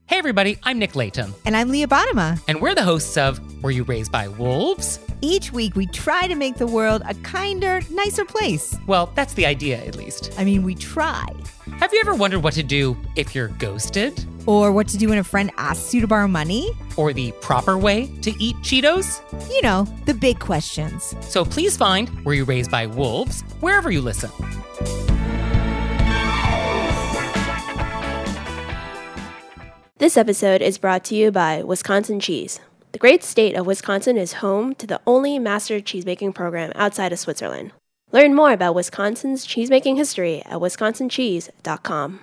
Hey everybody, I'm Nick Layton. And I'm Leah Bottima. And we're the hosts of Were You Raised by Wolves? Each week we try to make the world a kinder, nicer place. Well, that's the idea, at least. I mean, we try. Have you ever wondered what to do if you're ghosted? Or what to do when a friend asks you to borrow money? Or the proper way to eat Cheetos? You know, the big questions. So please find Were You Raised by Wolves wherever you listen. This episode is brought to you by Wisconsin Cheese. The great state of Wisconsin is home to the only master cheesemaking program outside of Switzerland. Learn more about Wisconsin's cheesemaking history at wisconsincheese.com.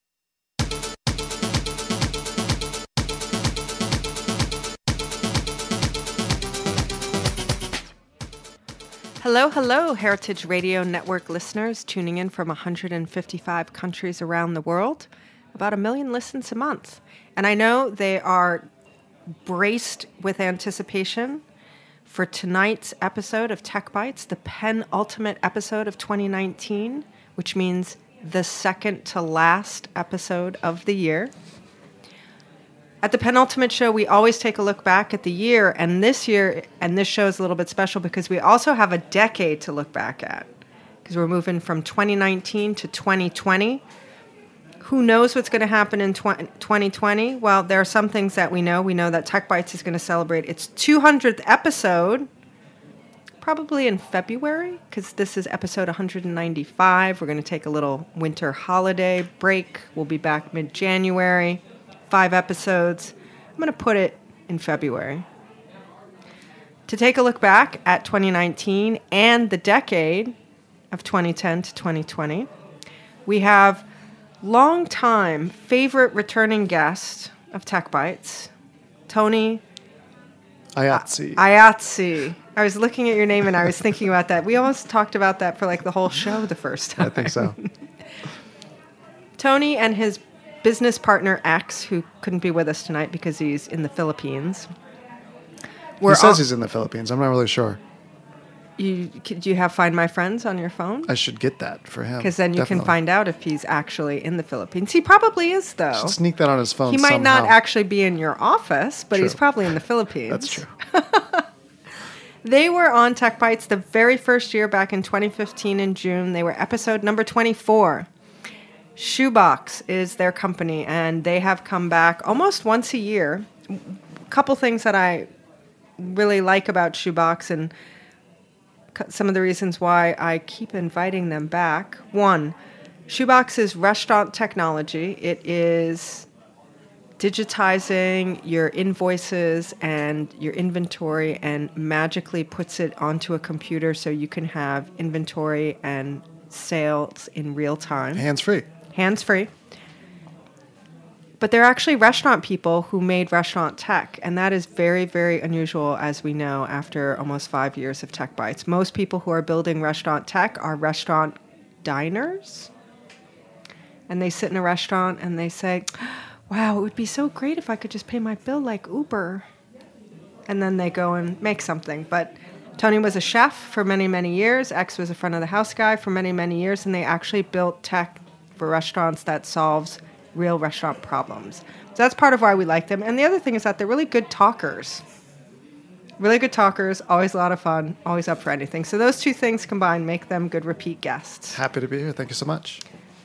Hello, hello, Heritage Radio Network listeners tuning in from 155 countries around the world. About 1 million listens a month. And I know they are braced with anticipation for tonight's episode of Tech Bites, the penultimate episode of 2019, which means the second to last episode of the year. At the penultimate show, we always take a look back at the year, and this year, and this show is a little bit special because we also have a decade to look back at, because we're moving from 2019 to 2020. Who knows what's going to happen in 2020? Well, there are some things that we know. We know that Tech Bites is going to celebrate its 200th episode, probably in February, because this is episode 195. We're going to take a little winter holiday break. We'll be back mid-January, 5 episodes. I'm going to put it in February. To take a look back at 2019 and the decade of 2010 to 2020, we have long-time favorite returning guest of Tech Bites, Tony Iazzi. Iazzi. I was looking at your name and I was thinking about that. We almost talked about that for like the whole show the first time. I think so. Tony and his business partner, X, who couldn't be with us tonight because he's in the Philippines. He says he's in the Philippines. I'm not really sure. Do you have Find My Friends on your phone? I should get that for him. Because then you can find out if he's actually in the Philippines. He probably is, though. Should sneak that on his phone He might somehow. not actually be in your office, but he's probably in the Philippines. That's true. They were on Tech Bites the very first year back in 2015 in June. They were episode number 24. Shoebox is their company, and they have come back almost once a year. A couple things that I really like about Shoebox and some of the reasons why I keep inviting them back. One, Shoebox is restaurant technology. It is digitizing your invoices and your inventory and magically puts it onto a computer so you can have inventory and sales in real time. Hands-free. Hands-free. But they're actually restaurant people who made restaurant tech, and that is very, very unusual, as we know, after almost 5 years of Tech Bites. Most people who are building restaurant tech are restaurant diners, and they sit in a restaurant and they say, wow, it would be so great if I could just pay my bill like Uber. And then they go and make something. But Tony was a chef for many, many years. X was a front-of-the-house guy for many, many years, and they actually built tech for restaurants that solves real restaurant problems. So that's part of why we like them. And the other thing is that they're really good talkers. Really good talkers, always a lot of fun, always up for anything. So those two things combined make them good repeat guests. Happy to be here. Thank you so much.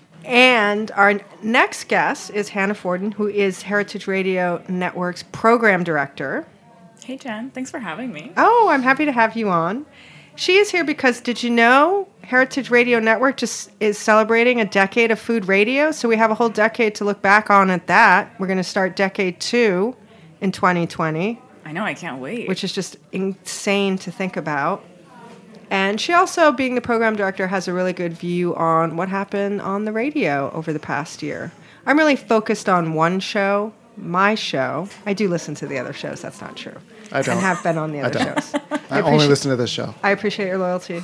And our next guest is Hannah Forden, who is Heritage Radio Network's program director. Hey, Jen. Thanks for having me. Oh, I'm happy to have you on. She is here because, did you know, Heritage Radio Network just is celebrating a decade of food radio? So we have a whole decade to look back on at that. We're going to start decade 2 in 2020. I know, I can't wait. Which is just insane to think about. And she also, being the program director, has a really good view on what happened on the radio over the past year. I'm really focused on one show, my show. I do listen to the other shows, that's not true. I don't. And have been on the other shows. I only listen to this show. I appreciate your loyalty.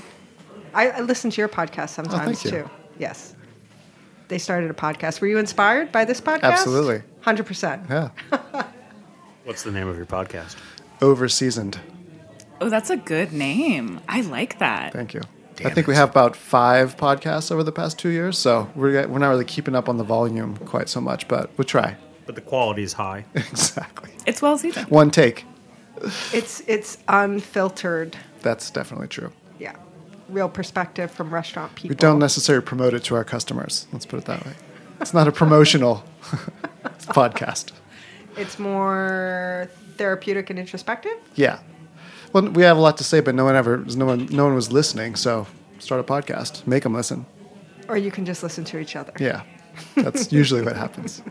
I listen to your podcast sometimes, thank you. too. Yes. They started a podcast. Were you inspired by this podcast? Absolutely. 100%. Yeah. What's the name of your podcast? Overseasoned. Oh, that's a good name. I like that. Thank you. I think we have about 5 podcasts over the past 2 years, so we're not really keeping up on the volume quite so much, but we'll try. but the quality is high. Exactly. It's well seasoned. One take. It's unfiltered. That's definitely true. Yeah. Real perspective from restaurant people. We don't necessarily promote it to our customers. Let's put it that way. It's not a promotional podcast. It's more therapeutic and introspective. Yeah. Well, we have a lot to say, but no one was listening. So start a podcast. Make them listen. Or you can just listen to each other. Yeah. That's usually what happens.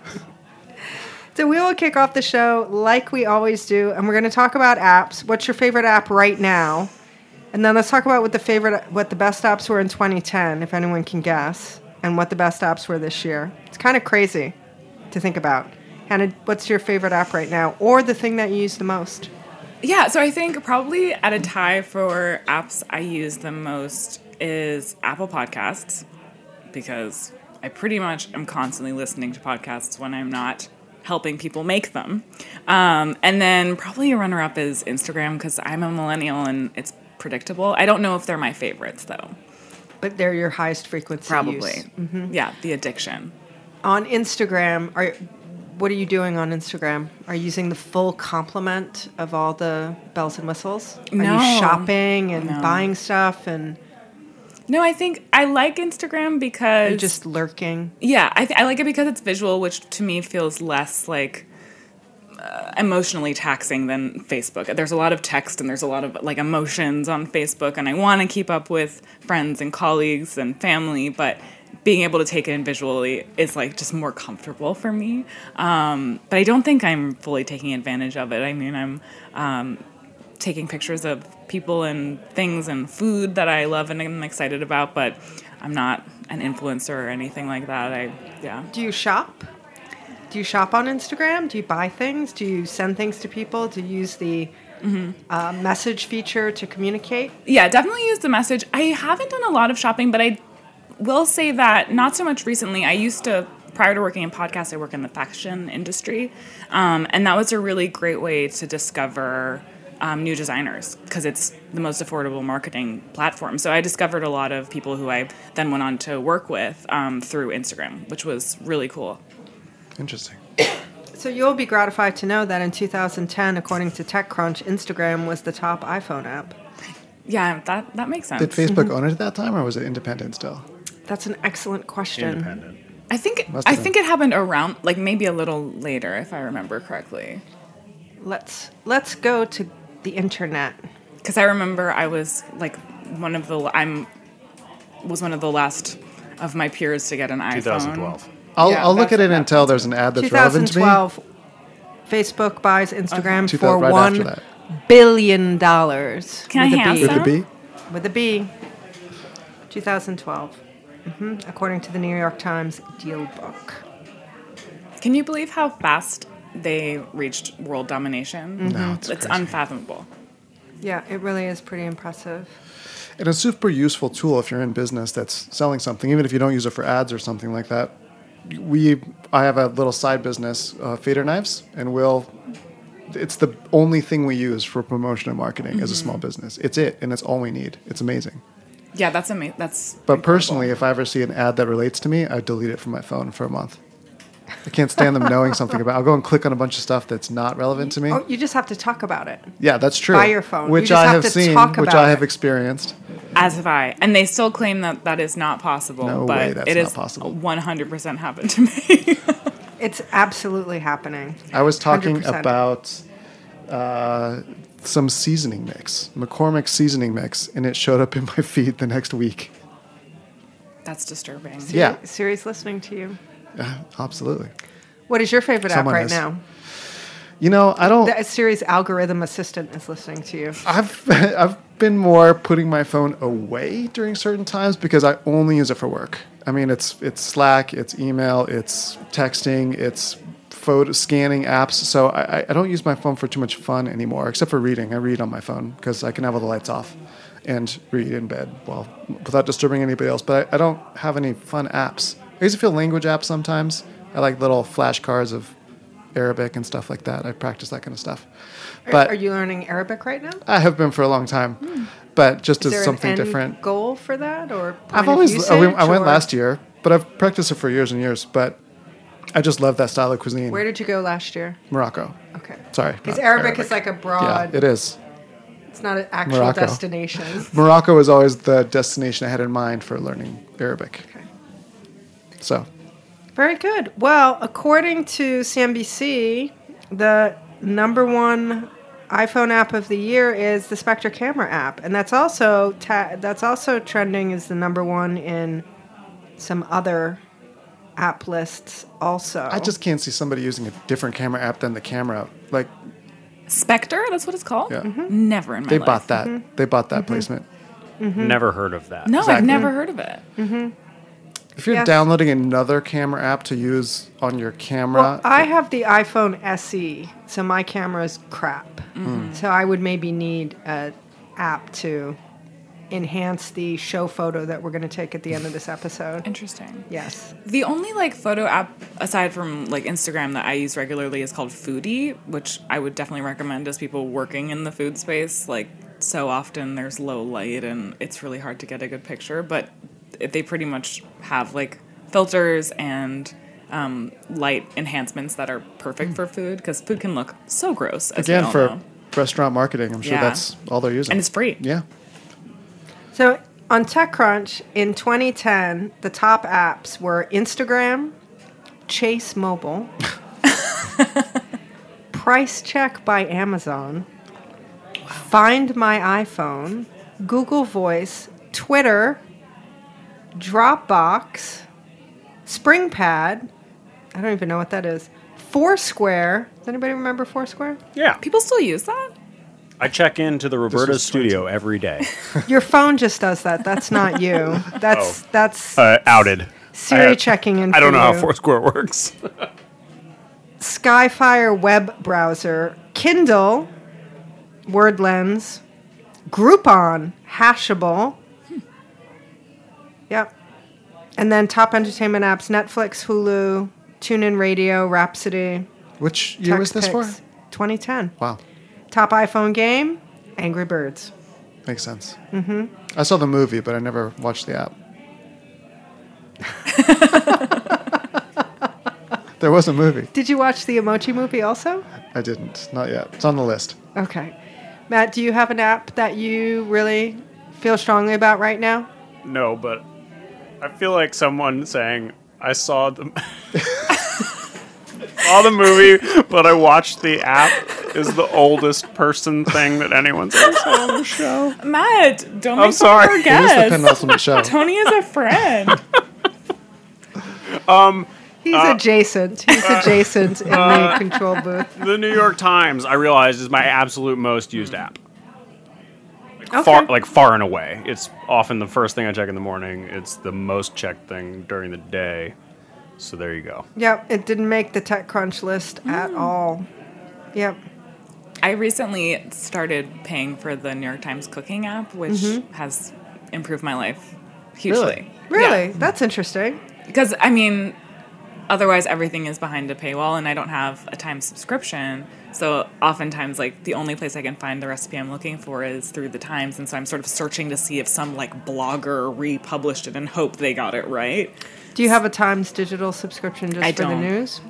So we will kick off the show like we always do, and we're going to talk about apps. What's your favorite app right now? And then let's talk about what the best apps were in 2010, if anyone can guess, and what the best apps were this year. It's kind of crazy to think about. Hannah, what's your favorite app right now, or the thing that you use the most? Yeah, so I think probably at a tie for apps I use the most is Apple Podcasts, because I pretty much am constantly listening to podcasts when I'm not helping people make them. And then probably a runner-up is Instagram, because I'm a millennial and it's predictable. I don't know if they're my favorites, though. But they're your highest frequency Probably. use. Mm-hmm. Yeah, the addiction. On Instagram, what are you doing on Instagram? Are you using the full complement of all the bells and whistles? Are No. you shopping and No. buying stuff and No, I think I like Instagram because... you're just lurking? Yeah, I like it because it's visual, which to me feels less like emotionally taxing than Facebook. There's a lot of text and there's a lot of like emotions on Facebook, and I want to keep up with friends and colleagues and family, but being able to take it in visually is like just more comfortable for me. But I don't think I'm fully taking advantage of it. I mean, I'm taking pictures of people and things and food that I love and I'm excited about, but I'm not an influencer or anything like that. Do you shop? Do you shop on Instagram? Do you buy things? Do you send things to people? Do you use the message feature to communicate? Yeah, definitely use the message. I haven't done a lot of shopping, but I will say that not so much recently. I used to, prior to working in podcasts, I work in the fashion industry, and that was a really great way to discover new designers, because it's the most affordable marketing platform. So I discovered a lot of people who I then went on to work with through Instagram, which was really cool. Interesting. So you'll be gratified to know that in 2010, according to TechCrunch, Instagram was the top iPhone app. Yeah, that makes sense. Did Facebook own it at that time, or was it independent still? That's an excellent question. Independent. I think it happened around, like maybe a little later, if I remember correctly. Let's go to the internet. Because I remember I was like one of the last of my peers to get an iPhone. 2012. I'll look at it until there's an ad that's relevant to me. 2012, Facebook buys Instagram for Right after $1 that. billion. Can I have With some? a B? With a B. 2012. According to the New York Times Deal Book. Can you believe how fast they reached world domination? No, It's crazy. unfathomable. Yeah, it really is pretty impressive. And a super useful tool if you're in business that's selling something, even if you don't use it for ads or something like that. I have a little side business, fader knives, and it's the only thing we use for promotion and marketing as a small business. It's it, and it's all we need. It's amazing. Yeah, that's amazing. But incredible. personally, if I ever see an ad that relates to me, I delete it from my phone for a month. I can't stand them knowing something about. I'll go and click on a bunch of stuff that's not relevant to me. Oh, you just have to talk about it. Yeah, that's true. By your phone. Which You just I have have to seen, talk which about I have it. experienced. As have I. And they still claim that that is not possible. No but way that's it not is possible. 100% happened to me. It's absolutely happening. I was talking 100%. about some seasoning mix, McCormick's seasoning mix, and it showed up in my feed the next week. That's disturbing. Yeah. Siri's listening to you. Absolutely. What is your favorite Someone app right is. now? You know, I don't. The Siri's algorithm assistant is listening to you. I've been more putting my phone away during certain times because I only use it for work. I mean, it's Slack, it's email, it's texting, it's photo scanning apps. So I don't use my phone for too much fun anymore, except for reading. I read on my phone because I can have all the lights off and read in bed without disturbing anybody else. But I don't have any fun apps. I use a few language apps sometimes. I like little flashcards of Arabic and stuff like that. I practice that kind of stuff. But Are you learning Arabic right now? I have been for a long time, but just Is as there something an end different. goal for that, or I've point of always usage, I went or- last year, but I've practiced it for years and years. But I just love that style of cuisine. Where did you go last year? Morocco. Okay. Sorry. Because not Arabic is like a broad. Yeah, it is. It's not an actual Morocco. destination. Morocco was always the destination I had in mind for learning Arabic. Okay. So, Very good. Well, according to CNBC, the number one iPhone app of the year is the Spectre Camera app, and that's also trending as the number one in some other app lists. Also, I just can't see somebody using a different camera app than the camera. Like, Spectre, that's what it's called? yeah, Never in my they life. bought that. They bought that placement. Never heard of that. No, I've Exactly. never heard of it. If you're Yes. downloading another camera app to use on your camera, well, I have the iPhone SE, so my camera is crap. So I would maybe need an app to enhance the show photo that we're going to take at the end of this episode. Interesting. Yes. The only like photo app aside from like Instagram that I use regularly is called Foodie, which I would definitely recommend as people working in the food space. Like so often there's low light and it's really hard to get a good picture, but they pretty much have like filters and light enhancements that are perfect for food because food can look so gross. As we again, all for know. restaurant marketing, I'm sure Yeah. that's all they're using. And it's free. Yeah. So on TechCrunch in 2010, the top apps were Instagram, Chase Mobile, Price Check by Amazon, Find My iPhone, Google Voice, Twitter, Dropbox, SpringPad. I don't even know what that is. Foursquare. Does anybody remember Foursquare? Yeah. People still use that? I check into the Roberta's was studio every day. Your phone just does that. That's not you. That's Outed. Siri checking in. I don't for know you. how Foursquare works. Skyfire web browser, Kindle, WordLens, Groupon, Hashable. Yep. And then top entertainment apps, Netflix, Hulu, TuneIn Radio, Rhapsody. Which year was this for? 2010. Wow. Top iPhone game, Angry Birds. Makes sense. Mm-hmm. I saw the movie, but I never watched the app. There was a movie. Did you watch the Emoji Movie also? I didn't. Not yet. It's on the list. Okay. Matt, do you have an app that you really feel strongly about right now? No, but I feel like someone saying, I saw the saw the movie, but I watched the app is the oldest person thing that anyone's ever said on the show. Matt, don't I'm make sorry. fun of It our is the guests. penultimate show. Tony is a friend. He's adjacent. He's adjacent in the control booth. The New York Times, I realized, is my absolute most used app. Okay. Far and away. It's often the first thing I check in the morning. It's the most checked thing during the day. So there you go. Yep, it didn't make the TechCrunch list at all. Yep. I recently started paying for the New York Times cooking app, which has improved my life hugely. Really? Yeah. That's interesting. Because, I mean, otherwise everything is behind a paywall and I don't have a Times subscription. So oftentimes, like, the only place I can find the recipe I'm looking for is through the Times. And so I'm sort of searching to see if some, like, blogger republished it and hope they got it right. Do you have a Times digital subscription just I for don't. the news?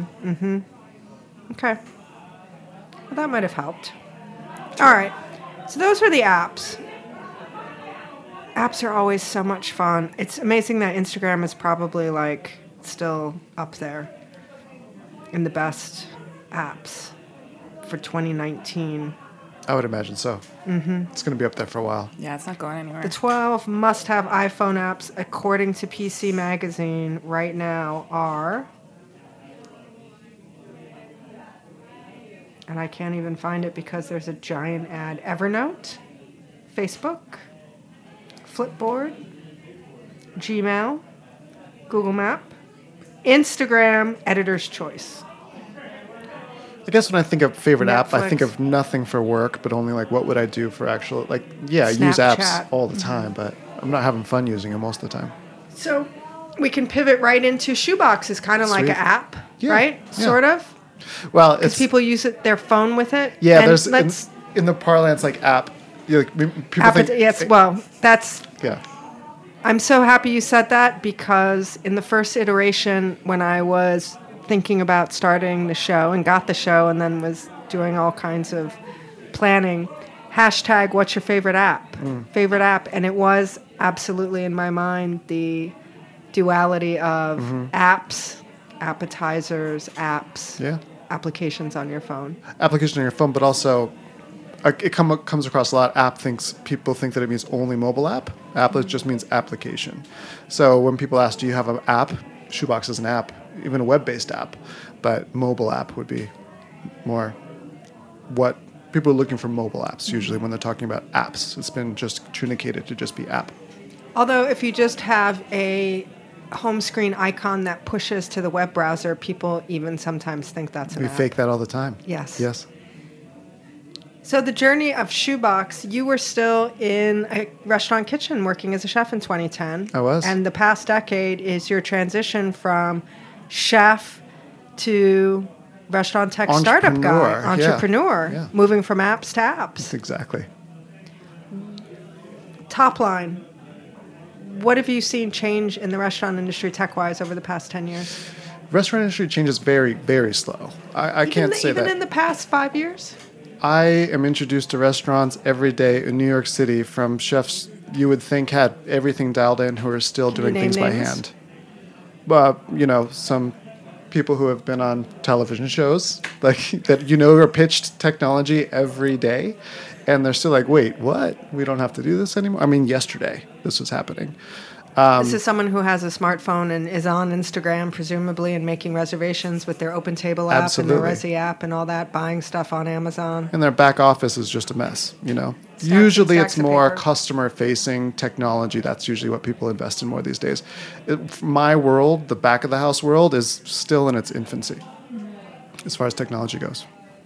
Okay. Well, that might have helped. All right. So those were the apps. Apps are always so much fun. It's amazing that Instagram is probably, like, still up there in the best apps for 2019. I would imagine so. Mm-hmm. It's going to be up there for a while. Yeah, it's not going anywhere. The 12 must-have iPhone apps, according to PC Magazine, right now are... And I can't even find it because there's a giant ad. Evernote, Facebook, Flipboard, Gmail, Google Map, Instagram, Editor's Choice. I guess when I think of favorite app, I think Netflix. of nothing for work, but only like what would I do for actual, like, yeah, I use apps Snapchat. all the time, but I'm not having fun using them most of the time. So we can pivot right into Shoebox is kind of like Sweet. an app, Yeah, right? yeah. Sort of. Well, Because it's people use their phone with it. yeah. And There's let's in the parlance like app. You like, people think yes. Well, that's. yeah. I'm so happy you said that because in the first iteration, when I was thinking about starting the show and got the show and then was doing all kinds of planning, hashtag what's your favorite app? Favorite app. And it was absolutely in my mind the duality of apps, appetizers, apps, applications on your phone. Application on your phone, but also it comes across a lot. People think that it means only mobile app. App just means application. So when people ask, do you have an app? Shoebox is an app, even a web-based app. But mobile app would be more what people are looking for. Mobile apps usually when they're talking about apps. It's been just truncated to just be app. Although if you just have a home screen icon that pushes to the web browser, people even sometimes think that's an app. We fake that all the time. Yes. So the journey of Shoebox, you were still in a restaurant kitchen working as a chef in 2010. I was. And the past decade is your transition from chef to restaurant tech startup guy, entrepreneur, moving from apps to apps. Exactly. Top line, what have you seen change in the restaurant industry tech-wise over the past 10 years? Restaurant industry changes very, very slow. I can't say that. Even in the past 5 years? I am introduced to restaurants every day in New York City from chefs you would think had everything dialed in who are still doing things by hand. But, some people who have been on television shows like that, are pitched technology every day. And they're still like, wait, what? We don't have to do this anymore? I mean, yesterday this was happening. This is someone who has a smartphone and is on Instagram, presumably, and making reservations with their OpenTable app and their Resi app and all that, buying stuff on Amazon. And their back office is just a mess, Usually it's more customer-facing technology. That's usually what people invest in more these days. My world, the back-of-the-house world, is still in its infancy as far as technology goes.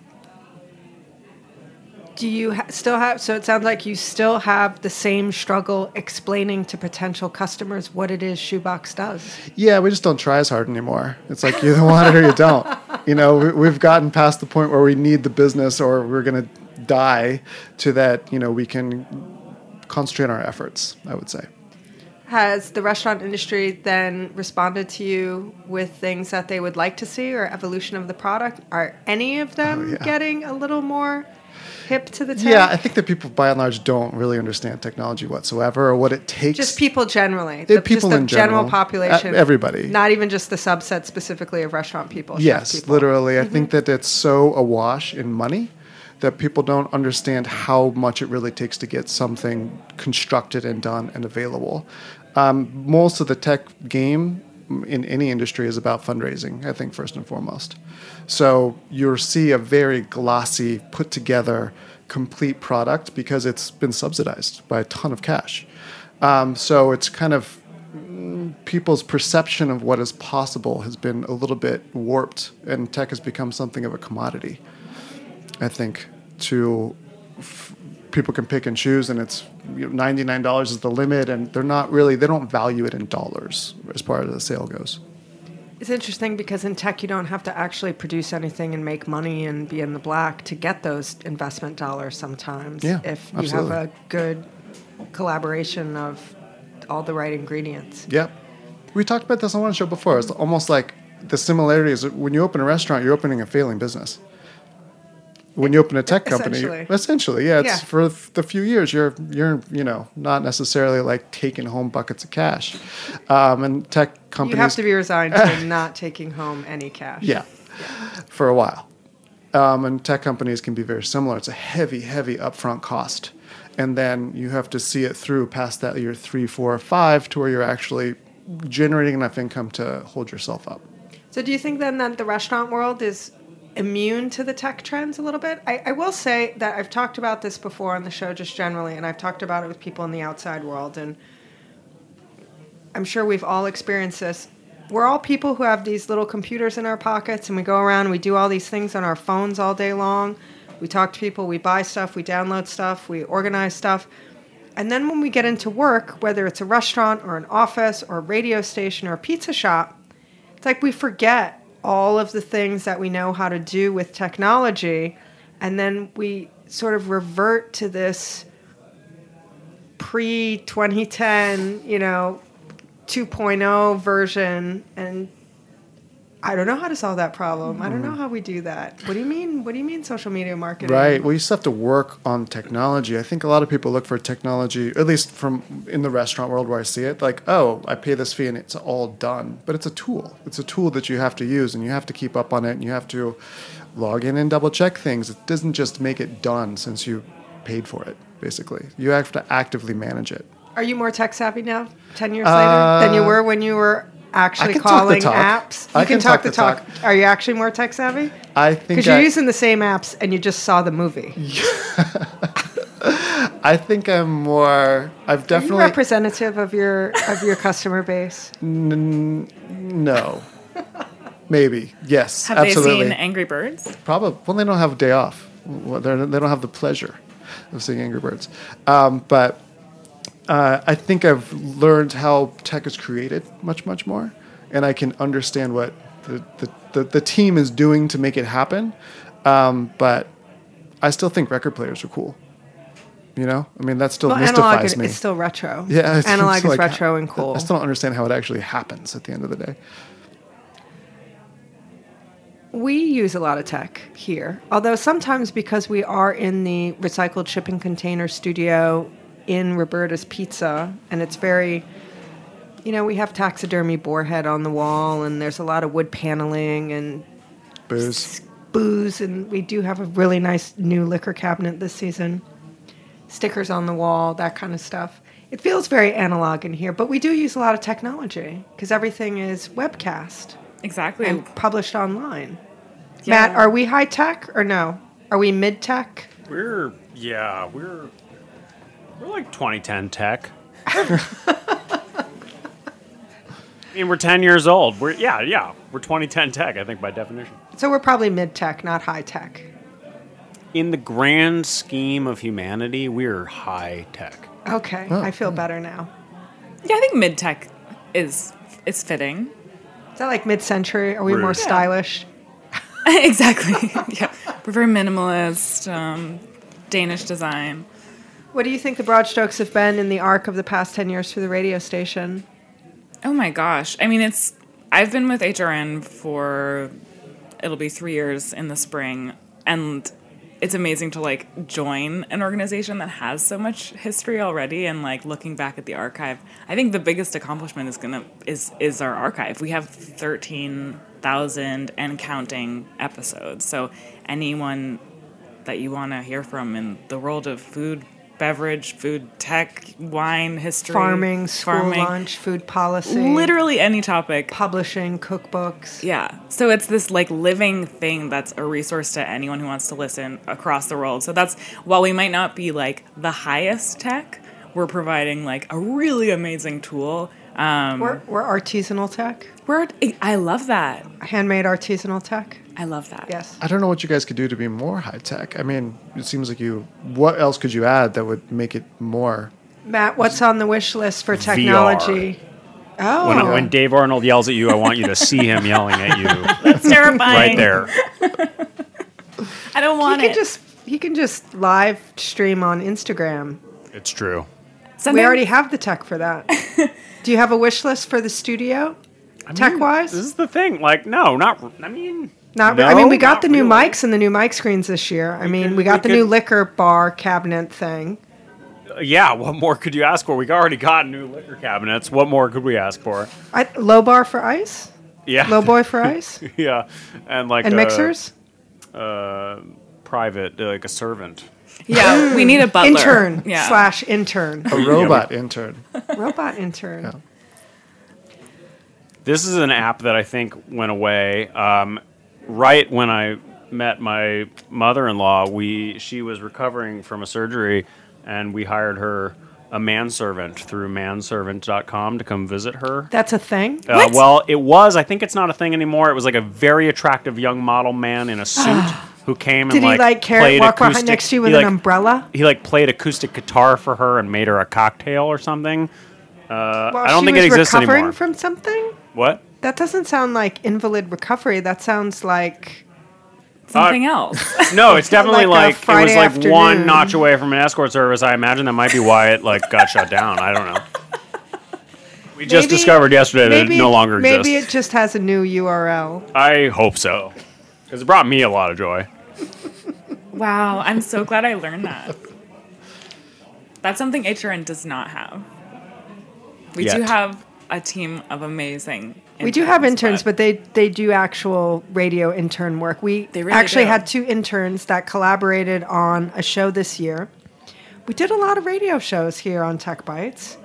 Do you still have, so it sounds like you still have the same struggle explaining to potential customers what it is Shoebox does? Yeah, we just don't try as hard anymore. It's like you either want it or you don't. We've gotten past the point where we need the business or we're going to die to that, we can concentrate on our efforts, I would say. Has the restaurant industry then responded to you with things that they would like to see or evolution of the product? Are any of them getting a little more hip to the tech? Yeah, I think that people, by and large, don't really understand technology whatsoever or what it takes. Just people generally. People just in general population. Everybody. Not even just the subset specifically of restaurant people. Yes, chef people. Literally. I think that it's so awash in money that people don't understand how much it really takes to get something constructed and done and available. Most of the tech game in any industry is about fundraising, I think, first and foremost. So you'll see a very glossy, put together, complete product because it's been subsidized by a ton of cash. So it's kind of people's perception of what is possible has been a little bit warped, and tech has become something of a commodity, I think, people can pick and choose, and it's $99 is the limit, and they don't value it in dollars as far as the sale goes. It's interesting because in tech you don't have to actually produce anything and make money and be in the black to get those investment dollars sometimes. Yeah, if you absolutely. have a good collaboration of all the right ingredients. Yep. We talked about this on one show before. It's almost like the similarity is when you open a restaurant, you're opening a failing business. When you open a tech company, essentially, it's for the few years you're not necessarily like taking home buckets of cash, and tech companies. You have to be resigned to not taking home any cash. Yeah, for a while, and tech companies can be very similar. It's a heavy upfront cost, and then you have to see it through past that year 3, 4, 5 to where you're actually generating enough income to hold yourself up. So, do you think then that the restaurant world is immune to the tech trends a little bit? I will say that I've talked about this before on the show just generally, and I've talked about it with people in the outside world, and I'm sure we've all experienced this. We're all people who have these little computers in our pockets, and we go around and we do all these things on our phones all day long. We talk to people, we buy stuff, we download stuff, we organize stuff. And then when we get into work, whether it's a restaurant or an office or a radio station or a pizza shop, it's like we forget all of the things that we know how to do with technology, and then we sort of revert to this pre-2010, 2.0 version. And I don't know how to solve that problem. I don't know how we do that. What do you mean? What do you mean social media marketing? Right. Well, you still have to work on technology. I think a lot of people look for technology, at least from in the restaurant world where I see it, like, oh, I pay this fee and it's all done. But it's a tool. It's a tool that you have to use, and you have to keep up on it, and you have to log in and double check things. It doesn't just make it done since you paid for it, basically. You have to actively manage it. Are you more tech savvy now, 10 years later, than you were when you were actually calling apps? I can talk the talk. Are you actually more tech savvy? I think because you're using the same apps and you just saw the movie. I think I'm more. I've definitely. Are you representative of your customer base? No. Maybe. Yes. Have absolutely. they seen Angry Birds? Probably. Well, they don't have a day off. They don't have the pleasure of seeing Angry Birds. But I think I've learned how tech is created much, much more, and I can understand what the team is doing to make it happen. But I still think record players are cool. You know, I mean, that still mystifies me. It's still retro. Yeah, analog is retro and cool. I still don't understand how it actually happens at the end of the day. We use a lot of tech here, although sometimes because we are in the recycled shipping container studio in Roberta's Pizza, and it's very, we have taxidermy boarhead on the wall, and there's a lot of wood paneling and booze, and we do have a really nice new liquor cabinet this season, stickers on the wall, that kind of stuff. It feels very analog in here, but we do use a lot of technology because everything is webcast. Exactly. And published online. Yeah. Matt, are we high tech or no? Are we mid tech? We're like 2010 tech. I mean, we're 10 years old. We're 2010 tech, I think, by definition. So we're probably mid tech, not high tech. In the grand scheme of humanity, we're high tech. Okay, I feel better now. Yeah, I think mid tech is fitting. Is that like mid-century? Are we more stylish? Exactly. Yeah, we're very minimalist, Danish design. What do you think the broad strokes have been in the arc of the past 10 years for the radio station? Oh my gosh. I mean, I've been with HRN for, it'll be 3 years in the spring, and it's amazing to join an organization that has so much history already, and looking back at the archive. I think the biggest accomplishment is our archive. We have 13,000 and counting episodes. So anyone that you want to hear from in the world of food, beverage, food tech, wine, history, farming, school lunch, food policy, literally any topic, publishing, cookbooks. Yeah. So it's this living thing that's a resource to anyone who wants to listen across the world. So that's, while we might not be the highest tech, we're providing a really amazing tool. We're artisanal tech. I love that. Handmade artisanal tech. I love that. Yes. I don't know what you guys could do to be more high tech. I mean, it seems like what else could you add that would make it more? Matt, what's on the wish list for technology? VR. Oh. When Dave Arnold yells at you, I want you to see him yelling at you. That's terrifying. Right there. I don't want He can just live stream on Instagram. It's true. We already have the tech for that. Do you have a wish list for the studio, tech-wise? This is the thing. No, not. I mean, we got the new mics and the new mic screens this year. We got the new liquor bar cabinet thing. Yeah, what more could you ask for? We already got new liquor cabinets. What more could we ask for? Low bar for ice? Yeah. Low boy for ice? Yeah. And mixers? Private, a servant. Yeah, we need a butler. Intern / intern. A robot intern. Robot intern. Yeah. This is an app that I think went away right when I met my mother-in-law. She was recovering from a surgery, and we hired her a manservant through manservant.com to come visit her. That's a thing? Well, it was. I think it's not a thing anymore. It was a very attractive young model man in a suit who came and Did he walk behind next to you with an umbrella? He played acoustic guitar for her and made her a cocktail or something. I don't think it exists anymore. Recovering from something? What? That doesn't sound like invalid recovery. That sounds like something else. No, it's definitely it was one notch away from an escort service. I imagine that might be why it got shut down. I don't know. We just discovered yesterday that it no longer exists. Maybe it just has a new URL. I hope so. Because it brought me a lot of joy. Wow, I'm so glad I learned that. That's something HRN does not have. We do have a team of amazing interns. We do have interns, but they do actual radio intern work. We really actually do. had 2 interns that collaborated on a show this year. We did a lot of radio shows here on Tech Bites.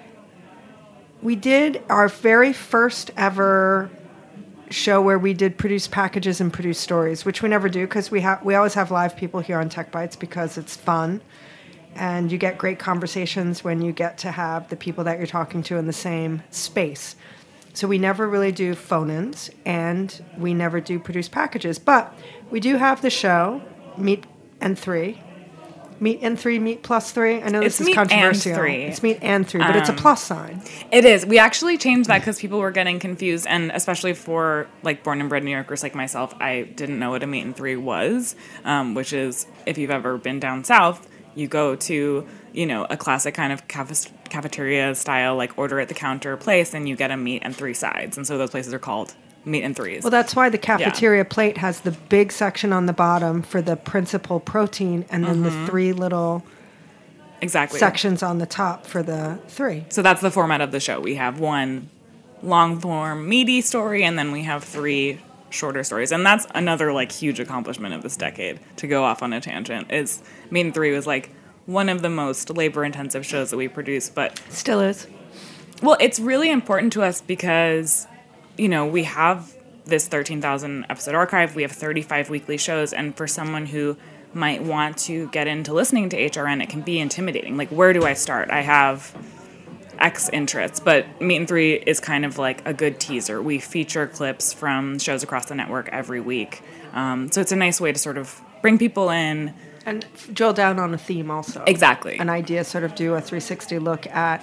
We did our very first ever show where we did produce packages and produce stories, which we never do because we always have live people here on Tech Bites because it's fun. And you get great conversations when you get to have the people that you're talking to in the same space. So we never really do phone-ins, and we never do produce packages. But we do have the show, Meet N3. Meet N3, Meet plus 3. I know this is Meet controversial. and 3. It's Meet and 3, but it's a plus sign. It is. We actually changed that because people were getting confused, and especially for like born and bred New Yorkers like myself, I didn't know what a Meet and 3 was, which is if you've ever been down south, you go to, a classic kind of cafeteria style, like order at the counter place, and you get a meat and 3 sides. And so those places are called Meet and 3s. Well, that's why the cafeteria plate has the big section on the bottom for the principal protein, and then the 3 little sections on the top for the 3. So that's the format of the show. We have 1 long-form meaty story, and then we have 3 shorter stories. And that's another like huge accomplishment of this decade, to go off on a tangent, is Meet and 3 was like one of the most labor-intensive shows that we produce, but still is. Well, it's really important to us because, we have this 13,000 episode archive. We have 35 weekly shows. And for someone who might want to get into listening to HRN, it can be intimidating. Like, where do I start? I have X interests, but Meet and 3 is kind of like a good teaser. We feature clips from shows across the network every week. So it's a nice way to sort of bring people in. And drill down on a theme also. Exactly. An idea, sort of do a 360 look at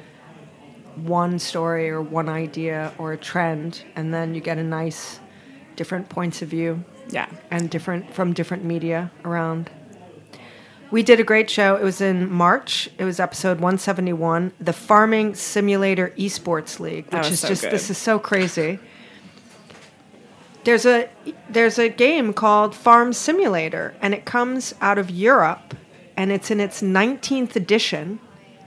one story or one idea or a trend, and then you get a nice different points of view. Yeah. And from different media around. We did a great show. It was in March. It was episode 171, the Farming Simulator Esports League, which is just, this is so crazy. There's a game called Farm Simulator, and it comes out of Europe, and it's in its 19th edition.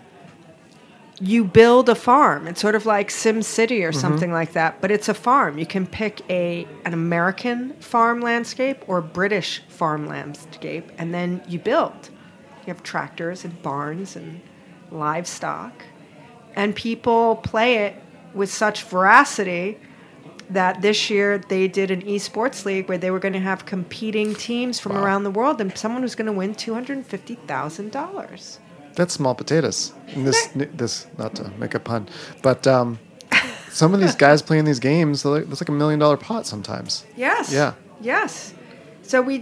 You build a farm. It's sort of like Sim City or something like that, but it's a farm. You can pick an American farm landscape or British farm landscape, and then you build. You have tractors and barns and livestock, and people play it with such veracity that this year they did an esports league where they were going to have competing teams from around the world, and someone was going to win $250,000. That's small potatoes. And this not to make a pun, but some of these guys playing these games, it's like $1 million pot sometimes. Yes. Yeah. Yes. So we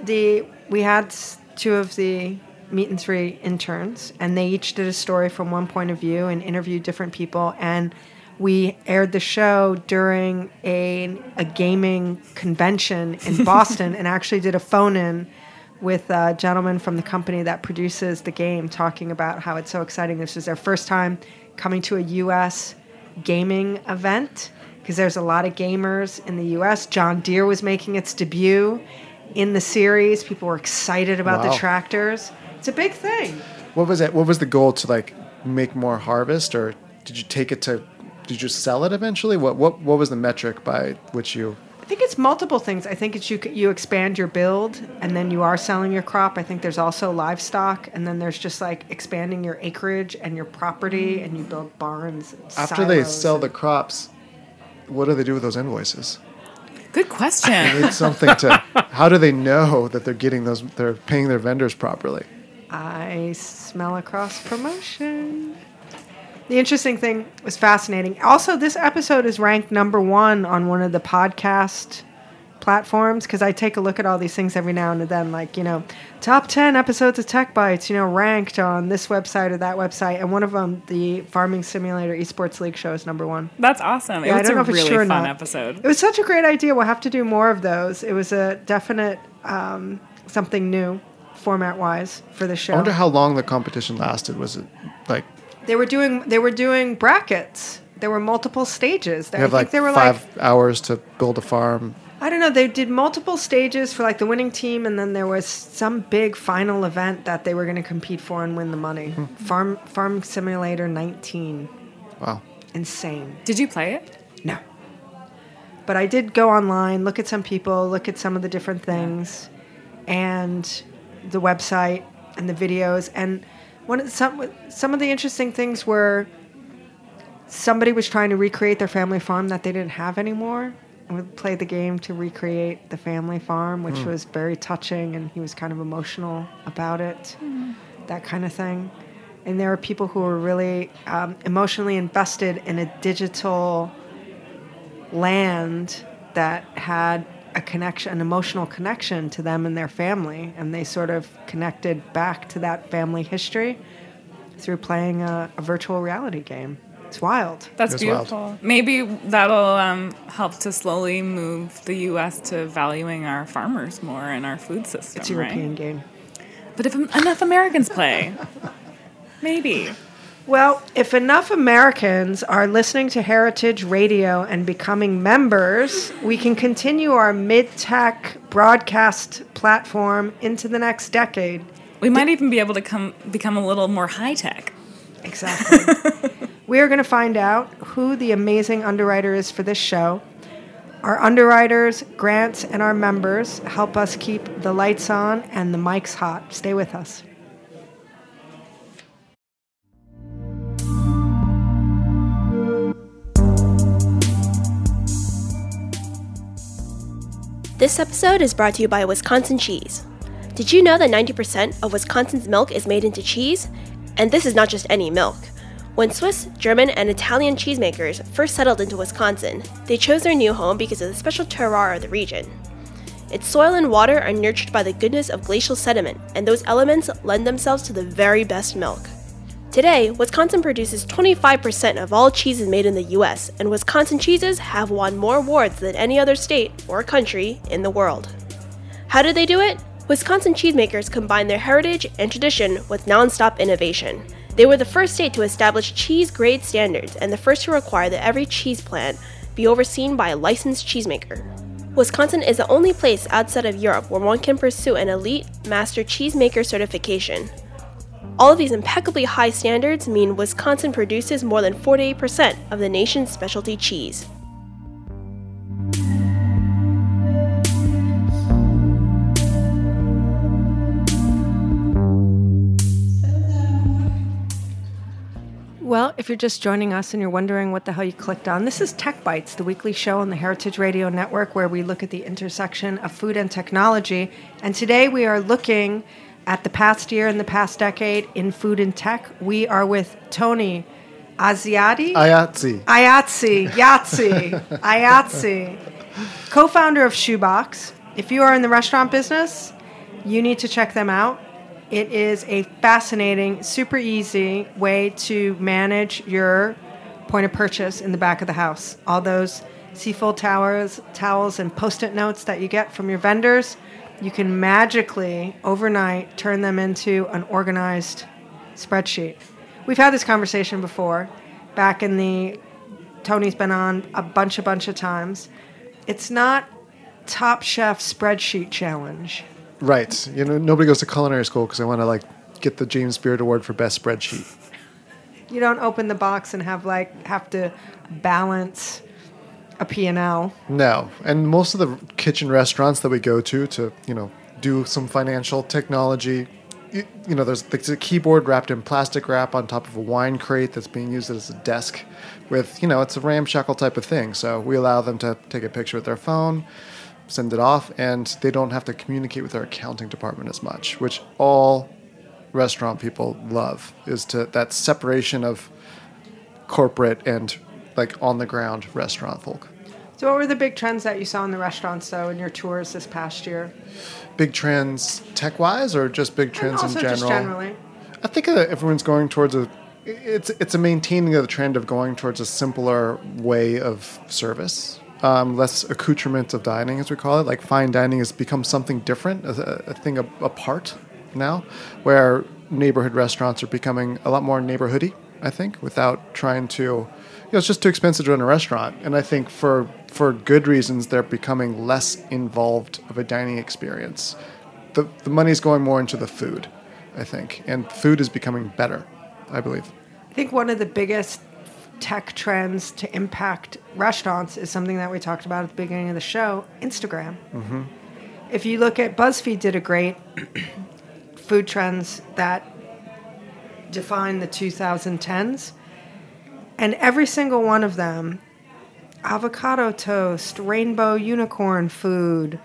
had 2 of the Meet and 3 interns, and they each did a story from one point of view and interviewed different people, and we aired the show during a gaming convention in Boston and actually did a phone-in with a gentleman from the company that produces the game, talking about how it's so exciting. This was their first time coming to a U.S. gaming event, because there's a lot of gamers in the U.S. John Deere was making its debut in the series. People were excited about the tractors. It's a big thing. What was it? What was the goal, to like make more harvest, or did you sell it eventually? What was the metric by which you? I think it's multiple things. I think it's you expand your build, and then you are selling your crop. I think there's also livestock, and then there's just like expanding your acreage and your property, and you build barns. And after they sell the crops, what do they do with those invoices? Good question. They need something to. How do they know that they're getting those? They're paying their vendors properly. I smell a cross promotion. The interesting thing was fascinating. Also, this episode is ranked number 1 on one of the podcast platforms, because I take a look at all these things every now and then, like, top 10 episodes of Tech Bites, ranked on this website or that website. And one of them, the Farming Simulator Esports League show, is number 1. That's awesome. Yeah, It was a really fun episode. It was such a great idea. We'll have to do more of those. It was a definite something new, format-wise, for the show. I wonder how long the competition lasted. Was it like... They were doing brackets. there were multiple stages. They have like there were 5 hours to build a farm. I don't know. They did multiple stages for like the winning team, and then there was some big final event that they were going to compete for and win the money. Farm Simulator 19. Wow. Insane. Did you play it? No. But I did go online, look at some people, look at some of the different things, and the website and the videos. And some of the interesting things were somebody was trying to recreate their family farm that they didn't have anymore. And we played the game to recreate the family farm, which was very touching, and he was kind of emotional about it, that kind of thing. And there were people who were really emotionally invested in a digital land that had a connection, an emotional connection to them and their family, and they sort of connected back to that family history through playing a virtual reality game. It's wild. That's beautiful. Wild. Maybe that'll help to slowly move the U.S. to valuing our farmers more and our food system. It's a European right? game. But if enough Americans play, maybe. Well, if enough Americans are listening to Heritage Radio and becoming members, we can continue our mid-tech broadcast platform into the next decade. We might even be able to become a little more high-tech. Exactly. We are going to find out who the amazing underwriter is for this show. Our underwriters, grants, and our members help us keep the lights on and the mics hot. Stay with us. This episode is brought to you by Wisconsin Cheese. Did you know that 90% of Wisconsin's milk is made into cheese? And this is not just any milk. When Swiss, German, and Italian cheesemakers first settled into Wisconsin, they chose their new home because of the special terroir of the region. Its soil and water are nurtured by the goodness of glacial sediment, and those elements lend themselves to the very best milk. Today, Wisconsin produces 25% of all cheeses made in the U.S., and Wisconsin cheeses have won more awards than any other state or country in the world. How do they do it? Wisconsin cheesemakers combine their heritage and tradition with nonstop innovation. They were the first state to establish cheese grade standards and the first to require that every cheese plant be overseen by a licensed cheesemaker. Wisconsin is the only place outside of Europe where one can pursue an elite master cheesemaker certification. All of these impeccably high standards mean Wisconsin produces more than 48% of the nation's specialty cheese. Well, if you're just joining us and you're wondering what the hell you clicked on, this is Tech Bites, the weekly show on the Heritage Radio Network where we look at the intersection of food and technology. And today we are looking at the past year and the past decade in food and tech. We are with Tony Ayatsi, co-founder of Shoebox. If you are in the restaurant business, you need to check them out. It is a fascinating, super easy way to manage your point of purchase in the back of the house. All those seafold towels, and Post-it notes that you get from your vendors, you can magically, overnight, turn them into an organized spreadsheet. We've had this conversation before. Back in the... Tony's been on a bunch of times. It's not Top Chef spreadsheet challenge. Right. You know, nobody goes to culinary school because they want to get the James Beard Award for best spreadsheet. You don't open the box and have to balance a P&L. No. And most of the kitchen restaurants that we go to do some financial technology, there's a keyboard wrapped in plastic wrap on top of a wine crate that's being used as a desk with, it's a ramshackle type of thing. So we allow them to take a picture with their phone, send it off, and they don't have to communicate with their accounting department as much, which all restaurant people love, is that separation of corporate and on the ground restaurant folk. So what were the big trends that you saw in the restaurants though in your tours this past year? Big trends tech-wise or just big trends in general? Just generally. I think everyone's going towards it's a maintaining of the trend of going towards a simpler way of service. Less accoutrement of dining, as we call it. Fine dining has become something different, a thing apart now, where neighborhood restaurants are becoming a lot more neighborhoody. I think, without trying to, it's just too expensive to run a restaurant. And I think for good reasons, they're becoming less involved of a dining experience. The money's going more into the food, I think. And food is becoming better, I believe. I think one of the biggest tech trends to impact restaurants is something that we talked about at the beginning of the show, Instagram. Mm-hmm. If you look at BuzzFeed did a great food trends that define the 2010s, and every single one of them, avocado toast, rainbow unicorn food,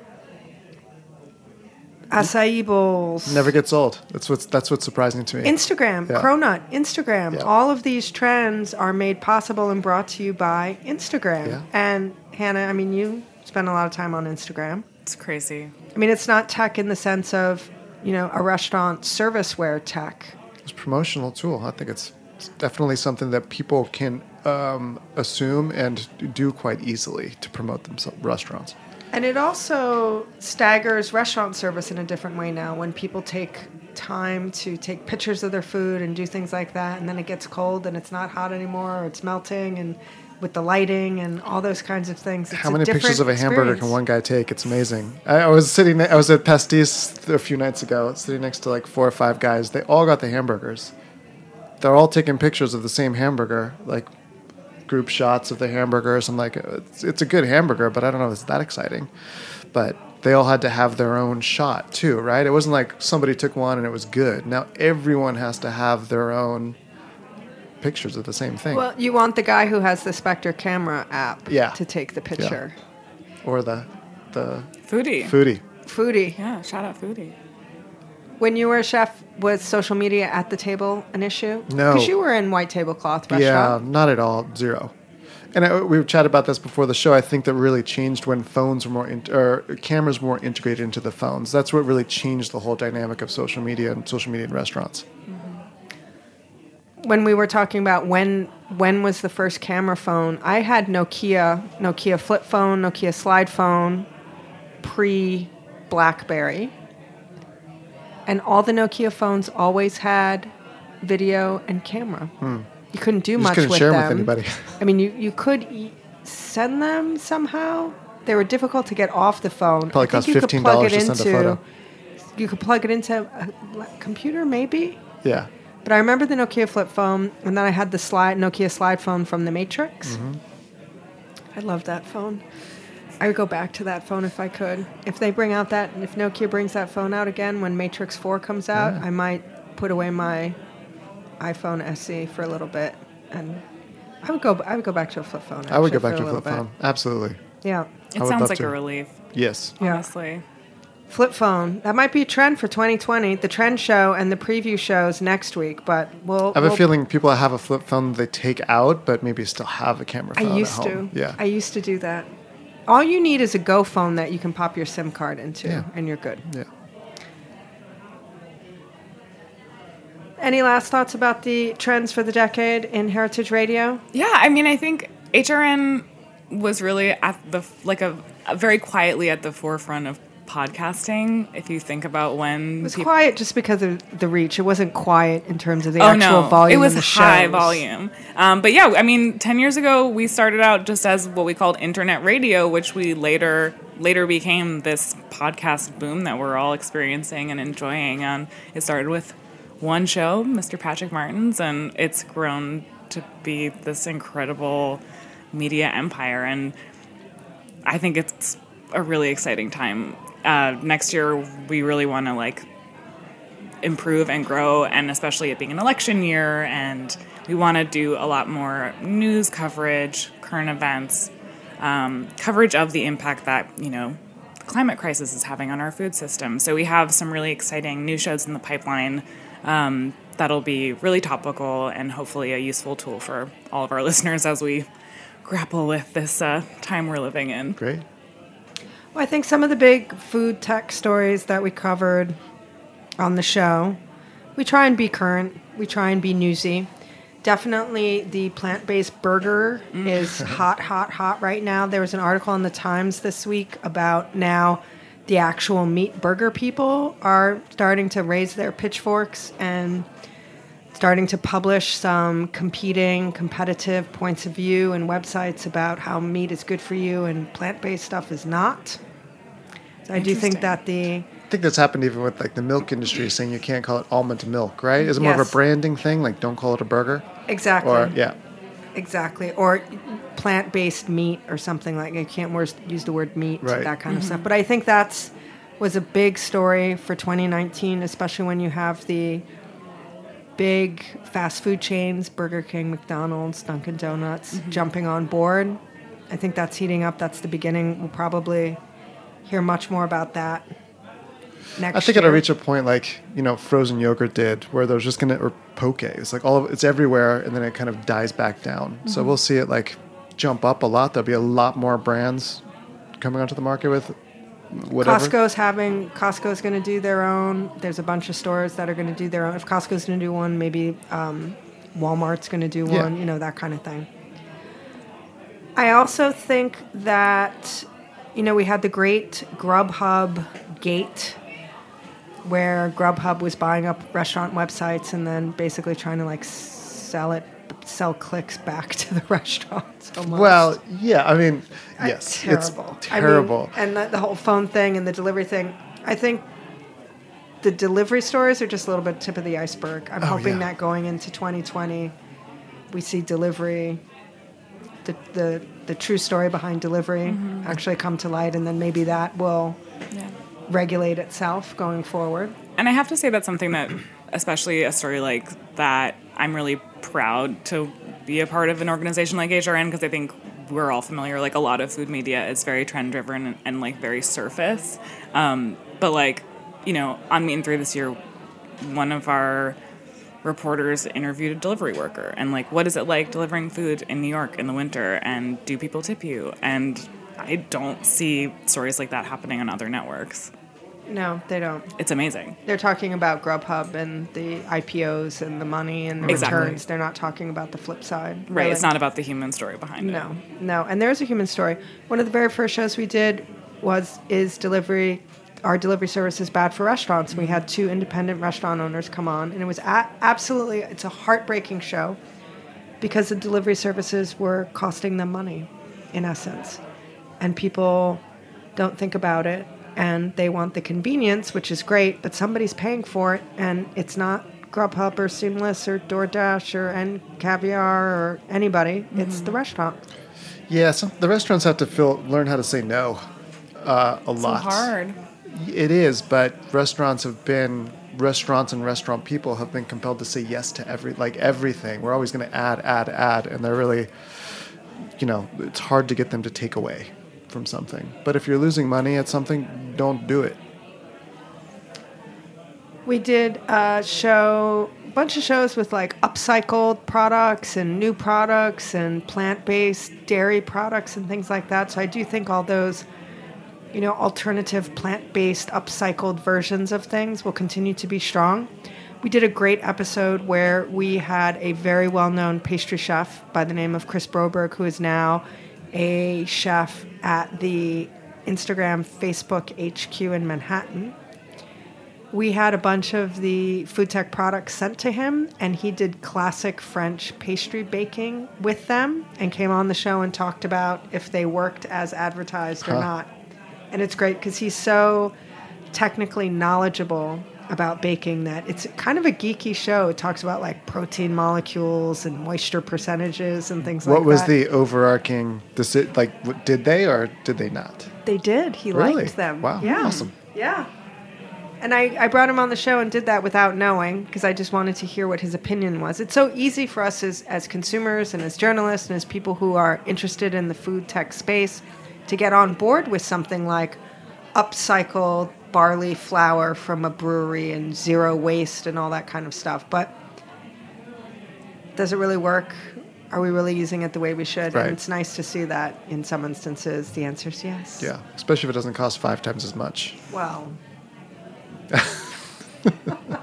acai bowls. Never gets old. That's what's surprising to me. Instagram, Yeah. Cronut, Instagram. Yeah. All of these trends are made possible and brought to you by Instagram. Yeah. And Hannah, I mean, you spend a lot of time on Instagram. It's crazy. I mean, it's not tech in the sense of, a restaurant serviceware tech. It's a promotional tool. I think it's definitely something that people can assume and do quite easily to promote themselves, restaurants. And it also staggers restaurant service in a different way now when people take time to take pictures of their food and do things like that, and then it gets cold and it's not hot anymore, or it's melting, and with the lighting and all those kinds of things. It's How many pictures of a hamburger can experience. one guy take? It's amazing. I was at Pastis a few nights ago, sitting next to like 4 or 5 guys. They all got the hamburgers. They're all taking pictures of the same hamburger, like group shots of the hamburgers. I'm like, it's a good hamburger, but I don't know if it's that exciting. But they all had to have their own shot too, right? It wasn't like somebody took one and it was good. Now everyone has to have their own pictures of the same thing. Well, you want the guy who has the Spectre camera app to take the picture. Or the Foodie. Foodie. Yeah, shout out Foodie. When you were a chef, was social media at the table an issue? No. Because you were in white tablecloth Yeah, restaurant. not at all. Zero. And we've chatted about this before the show. I think that really changed when phones were or cameras were more integrated into the phones. That's what really changed the whole dynamic of social media in restaurants. When we were talking about when was the first camera phone, I had Nokia flip phone, Nokia slide phone, pre-BlackBerry. And all the Nokia phones always had video and camera. You couldn't do much couldn't with share them them. with anybody. I mean, you could send them somehow. They were difficult to get off the phone. Probably I cost think you could $15 plug it to send a photo. You could plug it into a computer, maybe. Yeah. But I remember the Nokia flip phone, and then I had the Nokia slide phone from The Matrix. Mm-hmm. I love that phone. I would go back to that phone if I could. If they bring out if Nokia brings that phone out again when Matrix 4 comes out, I might put away my iPhone SE for a little bit, and I would go back to a flip phone. I would go actually, back for to a little flip phone. bit. Absolutely. Yeah. It would sounds love like to. a relief, Yes. Yeah. honestly. Flip phone. That might be a trend for 2020. The trend show and the preview shows next week, but I have a feeling people have a flip phone they take out, but maybe still have a camera phone I used at home. to. Yeah. I used to do that. All you need is a Go phone that you can pop your SIM card into, and you're good. Yeah. Any last thoughts about the trends for the decade in Heritage Radio? Yeah, I mean, I think HRN was really at the very quietly at the forefront of podcasting. If you think about when It was quiet just because of the reach. It wasn't quiet in terms of the actual no, volume. it was of the high shows. volume. But yeah, I mean, 10 years ago we started out just as what we called internet radio, which we later became this podcast boom that we're all experiencing and enjoying. And it started with one show, Mr. Patrick Martin's, and it's grown to be this incredible media empire. And I think it's a really exciting time. Next year, we really want to improve and grow, and especially it being an election year, and we want to do a lot more news coverage, current events, coverage of the impact that the climate crisis is having on our food system. So we have some really exciting new shows in the pipeline that'll be really topical and hopefully a useful tool for all of our listeners as we grapple with this time we're living in. Great. Well, I think some of the big food tech stories that we covered on the show, we try and be current. We try and be newsy. Definitely the plant-based burger is hot right now. There was an article in the Times this week about now the actual meat burger people are starting to raise their pitchforks and starting to publish some competitive points of view and websites about how meat is good for you and plant-based stuff is not. So I do think that I think that's happened even with like the milk industry saying you can't call it almond milk, right? Is it more of a branding thing? Like don't call it a burger? Exactly. Or, yeah. Exactly. Or plant-based meat or something like you can't use the word meat, that kind of stuff. But I think was a big story for 2019, especially when you have the big fast food chains, Burger King, McDonald's, Dunkin' Donuts, jumping on board. I think that's heating up. That's the beginning. We'll probably hear much more about that next I think year. it'll reach a point like, frozen yogurt did, where there's just or poke. It's like it's everywhere, and then it kind of dies back down. So we'll see it like jump up a lot. There'll be a lot more brands coming onto the market with whatever. Costco's going to do their own. There's a bunch of stores that are going to do their own. If Costco's going to do one, maybe Walmart's going to do one, that kind of thing. I also think that, we had the great Grubhub gate where Grubhub was buying up restaurant websites and then basically trying to sell clicks back to the restaurants. Almost. Well, yeah, I mean, yes, terrible. It's terrible. And the whole phone thing and the delivery thing. I think the delivery stores are just a little bit tip of the iceberg. I'm hoping that going into 2020, we see delivery, the true story behind delivery actually come to light, and then maybe that will regulate itself going forward. And I have to say that's something that, especially a story like that, I'm really proud to be a part of an organization like HRN, because I think we're all familiar, like a lot of food media is very trend driven and like very surface. But like, on Meat and Three this year, one of our reporters interviewed a delivery worker and like, what is it like delivering food in New York in the winter, and do people tip you? And I don't see stories like that happening on other networks. No, they don't. It's amazing. They're talking about Grubhub and the IPOs and the money and the returns. They're not talking about the flip side. Right. Really. It's not about the human story behind it. No. And there's a human story. One of the very first shows we did is delivery. Our delivery service is bad for restaurants. We had 2 independent restaurant owners come on, and it was it's a heartbreaking show because the delivery services were costing them money, in essence. And people don't think about it, and they want the convenience, which is great, but somebody's paying for it, and it's not Grubhub or Seamless or DoorDash or Caviar or anybody. It's the restaurant. Yeah, the restaurants have to learn how to say no a lot. So hard. It is, but restaurants and restaurant people have been compelled to say yes to everything. We're always going to add, and they're really, it's hard to get them to take away from something. But if you're losing money at something, don't do it. We did a bunch of shows with like upcycled products and new products and plant-based dairy products and things like that. So I do think all those alternative plant-based upcycled versions of things will continue to be strong. We did a great episode where we had a very well-known pastry chef by the name of Chris Broberg, who is now a chef at the Instagram Facebook HQ in Manhattan. We had a bunch of the food tech products sent to him, and he did classic French pastry baking with them and came on the show and talked about if they worked as advertised or not. And it's great because he's so technically knowledgeable about baking that it's kind of a geeky show. It talks about like protein molecules and moisture percentages and things like that. What was the overarching, did they or did they not? They did. He really? Liked them. Wow, yeah. awesome. Yeah. And I brought him on the show and did that without knowing because I just wanted to hear what his opinion was. It's so easy for us as consumers and as journalists and as people who are interested in the food tech space to get on board with something like upcycled barley flour from a brewery and zero waste and all that kind of stuff. But does it really work? Are we really using it the way we should? Right. And it's nice to see that in some instances the answer is yes. Yeah, especially if it doesn't cost 5 times as much. Well... You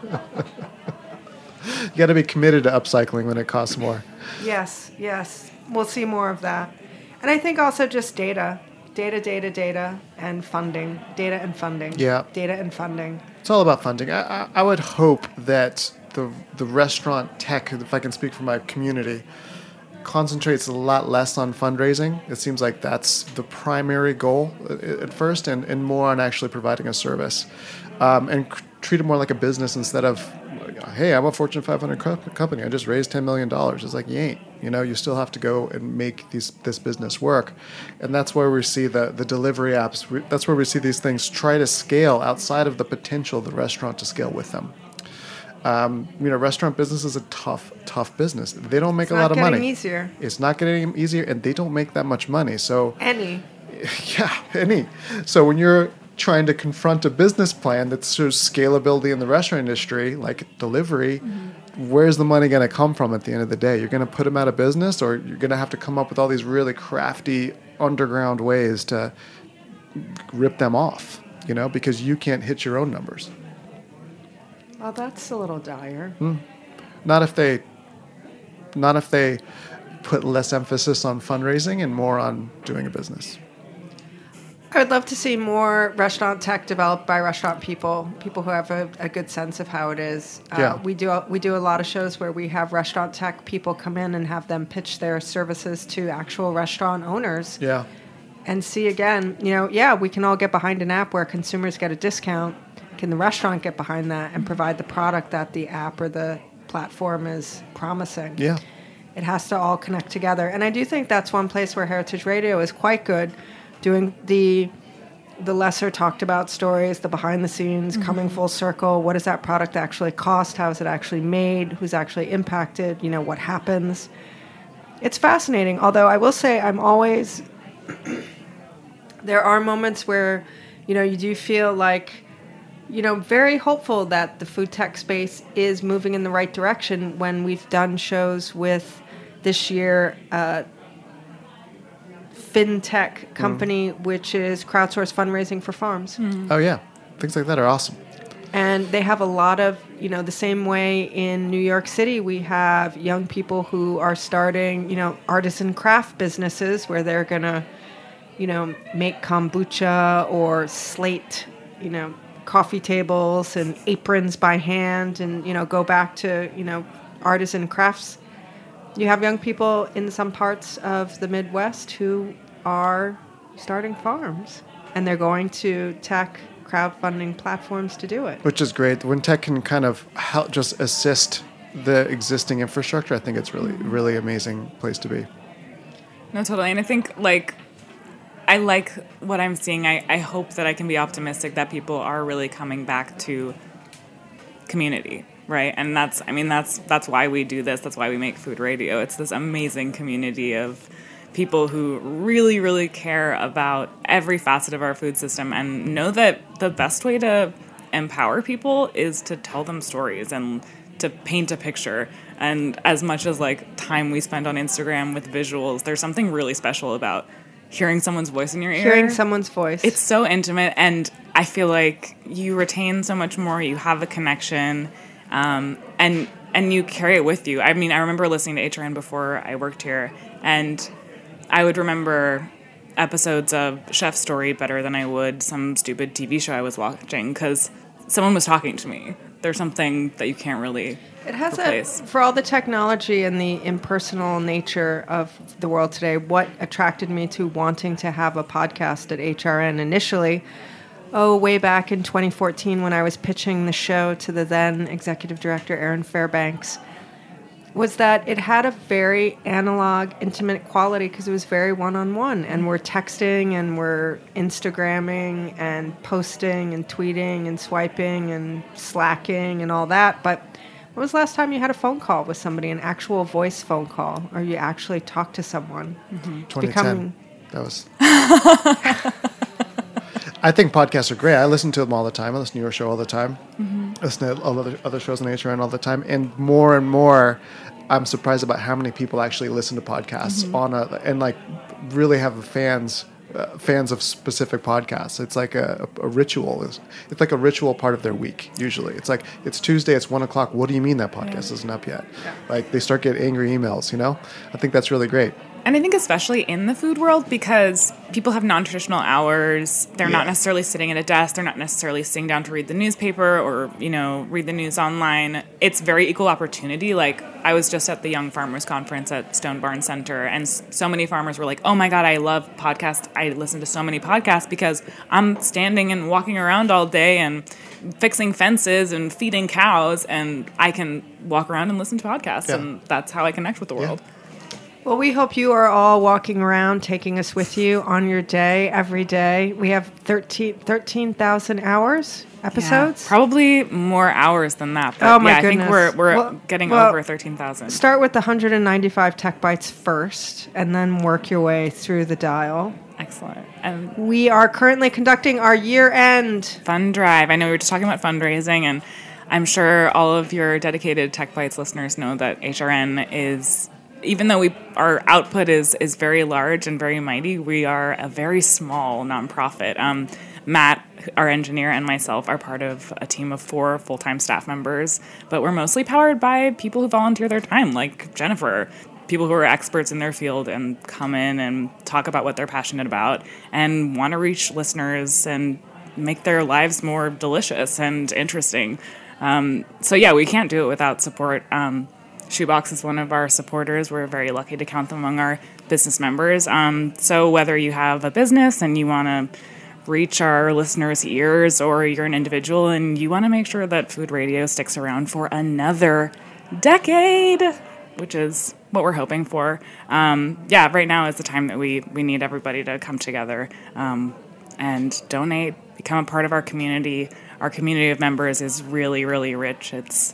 got to be committed to upcycling when it costs more. Yes. We'll see more of that. And I think also just data and funding. Data and funding. Yeah. Data and funding. It's all about funding. I would hope that the restaurant tech, if I can speak for my community, concentrates a lot less on fundraising. It seems like that's the primary goal at first, and more on actually providing a service, and treat it more like a business instead of, hey, I'm a Fortune 500 company. I just raised $10 million. It's like, you ain't. You still have to go and make this business work. And that's where we see the delivery apps. That's where we see these things try to scale outside of the potential of the restaurant to scale with them. Restaurant business is a tough business. They don't make a lot of money. It's not getting easier, and they don't make that much money. So Any. So when you're trying to confront a business plan that shows scalability in the restaurant industry, like delivery, where's the money going to come from at the end of the day? You're going to put them out of business, or you're going to have to come up with all these really crafty underground ways to rip them off, because you can't hit your own numbers. Well, that's a little dire. Not if they put less emphasis on fundraising and more on doing a business. I would love to see more restaurant tech developed by restaurant people who have a good sense of how it is. We do a lot of shows where we have restaurant tech people come in and have them pitch their services to actual restaurant owners. Yeah. And see again, we can all get behind an app where consumers get a discount. Can the restaurant get behind that and provide the product that the app or the platform is promising? Yeah. It has to all connect together. And I do think that's one place where Heritage Radio is quite good, doing the lesser talked about stories, the behind the scenes, coming full circle. What does that product actually cost? How is it actually made? Who's actually impacted? What happens? It's fascinating. Although I will say I'm always, there are moments where, you do feel like, very hopeful that the food tech space is moving in the right direction when we've done shows with this year, FinTech company, which is crowdsourced fundraising for farms. Oh, yeah. Things like that are awesome. And they have a lot of, the same way in New York City, we have young people who are starting, artisan craft businesses where they're going to, make kombucha or slate, coffee tables and aprons by hand and, go back to, artisan crafts. You have young people in some parts of the Midwest who are starting farms, and they're going to tech crowdfunding platforms to do it. Which is great. When tech can kind of help just assist the existing infrastructure, I think it's really, really amazing place to be. No, totally. And I think, I like what I'm seeing. I hope that I can be optimistic that people are really coming back to community, right? And that's why we do this. That's why we make food radio. It's this amazing community of people who really, really care about every facet of our food system and know that the best way to empower people is to tell them stories and to paint a picture. And as much as time we spend on Instagram with visuals, there's something really special about hearing someone's voice in your ear. Hearing someone's voice. It's so intimate, and I feel like you retain so much more. You have a connection, and you carry it with you. I mean, I remember listening to HRN before I worked here, and I would remember episodes of Chef Story better than I would some stupid TV show I was watching because someone was talking to me. There's something that you can't really replace. For all the technology and the impersonal nature of the world today, what attracted me to wanting to have a podcast at HRN initially, way back in 2014 when I was pitching the show to the then executive director, Aaron Fairbanks, was that it had a very analog, intimate quality because it was very one-on-one. And we're texting and we're Instagramming and posting and tweeting and swiping and slacking and all that. But when was the last time you had a phone call with somebody, an actual voice phone call, or you actually talked to someone? 2010. That was... I think podcasts are great. I listen to them all the time. I listen to your show all the time. I listen to all other shows on HRN all the time. And more, I'm surprised about how many people actually listen to podcasts and really have fans of specific podcasts. It's like a ritual. It's like a ritual part of their week, usually. It's like, it's Tuesday, it's 1 o'clock. What do you mean that podcast isn't up yet? Yeah. They start getting angry emails, I think that's really great. And I think especially in the food world, because people have non-traditional hours. They're not necessarily sitting at a desk. They're not necessarily sitting down to read the newspaper or, read the news online. It's very equal opportunity. Like, I was just at the Young Farmers Conference at Stone Barn Center, and so many farmers were like, oh my God, I love podcasts. I listen to so many podcasts because I'm standing and walking around all day and fixing fences and feeding cows, and I can walk around and listen to podcasts, and that's how I connect with the world. Well, we hope you are all walking around, taking us with you on your day, every day. We have 13,000 hours, episodes? Yeah, probably more hours than that. But oh, my goodness. I think we're getting over 13,000. Start with the 195 Tech Bites first, and then work your way through the dial. Excellent. And we are currently conducting our year-end fund drive. I know we were just talking about fundraising, and I'm sure all of your dedicated Tech Bites listeners know that HRN is... Even though our output is very large and very mighty, we are a very small nonprofit. Matt, our engineer, and myself are part of a team of 4 full-time staff members, but we're mostly powered by people who volunteer their time, like Jennifer, people who are experts in their field and come in and talk about what they're passionate about and want to reach listeners and make their lives more delicious and interesting. We can't do it without support. Shoebox is one of our supporters. We're very lucky to count them among our business members. So whether you have a business and you want to reach our listeners' ears, or you're an individual and you want to make sure that food radio sticks around for another decade, which is what we're hoping for. Right now is the time that we need everybody to come together and donate, become a part of our community. Our community of members is really, really rich. It's,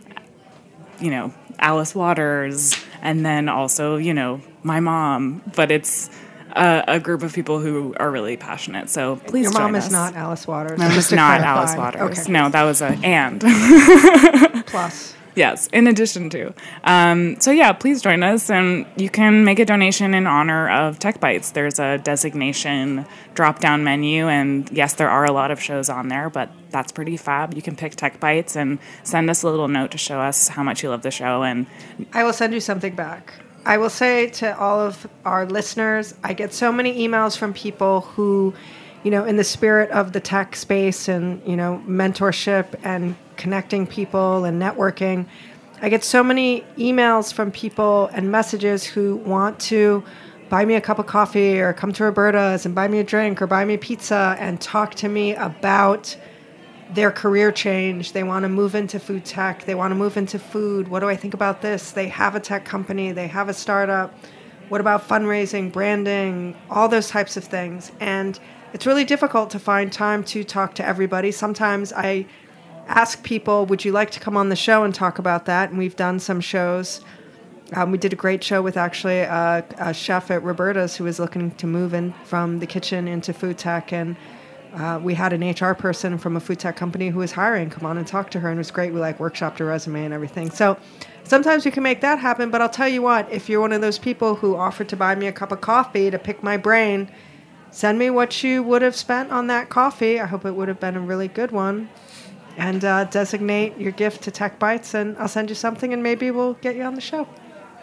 Alice Waters, and then also, my mom. But it's a group of people who are really passionate. So please join us. Your mom is not Alice Waters. My mom is not Alice Waters. Okay. No, that was an and. Plus. Yes, in addition to. Please join us, and you can make a donation in honor of Tech Bites. There's a designation drop-down menu, and yes, there are a lot of shows on there, but that's pretty fab. You can pick Tech Bites and send us a little note to show us how much you love the show. And I will send you something back. I will say to all of our listeners, I get so many emails from people who, in the spirit of the tech space and, mentorship and connecting people and networking, I get so many emails from people and messages who want to buy me a cup of coffee or come to Roberta's and buy me a drink or buy me pizza and talk to me about their career change. They want to move into food tech. They want to move into food. What do I think about this? They have a tech company. They have a startup. What about fundraising, branding, all those types of things? And it's really difficult to find time to talk to everybody. Sometimes I ask people, would you like to come on the show and talk about that? And we've done some shows. We did a great show with actually a chef at Roberta's who was looking to move in from the kitchen into food tech. And we had an HR person from a food tech company who was hiring come on and talk to her. And it was great. We workshopped her resume and everything. So sometimes we can make that happen. But I'll tell you what, if you're one of those people who offered to buy me a cup of coffee to pick my brain, send me what you would have spent on that coffee. I hope it would have been a really good one. And designate your gift to Tech Bites, and I'll send you something, and maybe we'll get you on the show.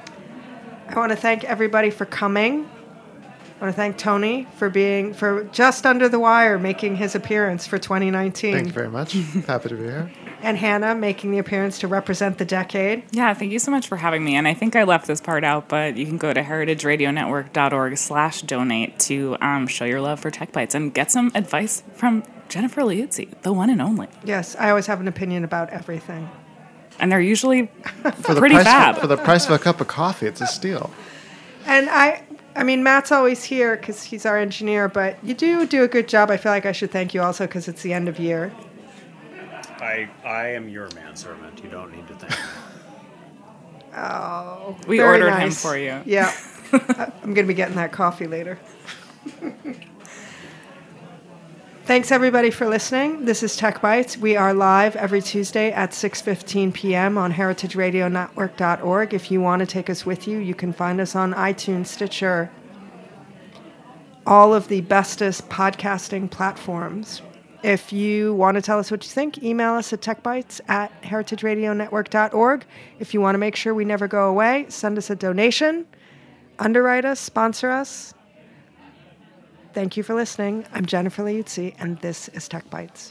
I want to thank everybody for coming. I want to thank Tony for just under the wire, making his appearance for 2019. Thank you very much. Happy to be here. And Hannah making the appearance to represent the decade. Yeah, thank you so much for having me. And I think I left this part out, but you can go to heritageradionetwork.org/donate to show your love for Tech Bites and get some advice from Jennifer Liuzzi, the one and only. Yes, I always have an opinion about everything. And they're usually pretty fab. For the price of a cup of coffee, it's a steal. And I mean, Matt's always here because he's our engineer, but you do a good job. I feel like I should thank you also because it's the end of year. I am your manservant. You don't need to thank me. Oh, we very ordered nice. him for you. Yeah. I'm going to be getting that coffee later. Thanks, everybody, for listening. This is Tech Bites. We are live every Tuesday at 6:15 p.m. on heritageradionetwork.org. If you want to take us with you, you can find us on iTunes, Stitcher, all of the bestest podcasting platforms. If you want to tell us what you think, email us at techbites@heritageradionetwork.org. If you want to make sure we never go away, send us a donation. underwrite us, sponsor us. Thank you for listening. I'm Jennifer Liuzzi, and this is Tech Bites.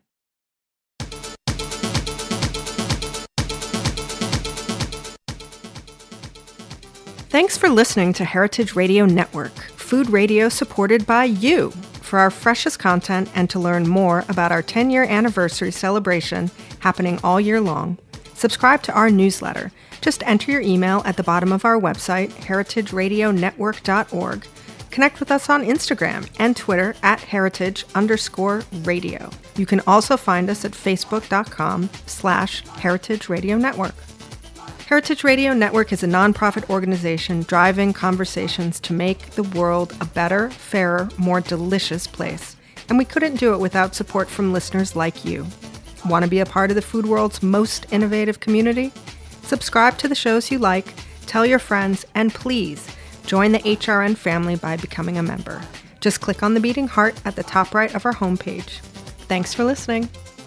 Thanks for listening to Heritage Radio Network, food radio supported by you. For our freshest content and to learn more about our 10-year anniversary celebration happening all year long, subscribe to our newsletter. Just enter your email at the bottom of our website, heritageradionetwork.org. Connect with us on Instagram and Twitter at heritage_radio. You can also find us at facebook.com/Heritage Radio Network. Heritage Radio Network is a nonprofit organization driving conversations to make the world a better, fairer, more delicious place. And we couldn't do it without support from listeners like you. Want to be a part of the food world's most innovative community? Subscribe to the shows you like, tell your friends, and please join the HRN family by becoming a member. Just click on the beating heart at the top right of our homepage. Thanks for listening.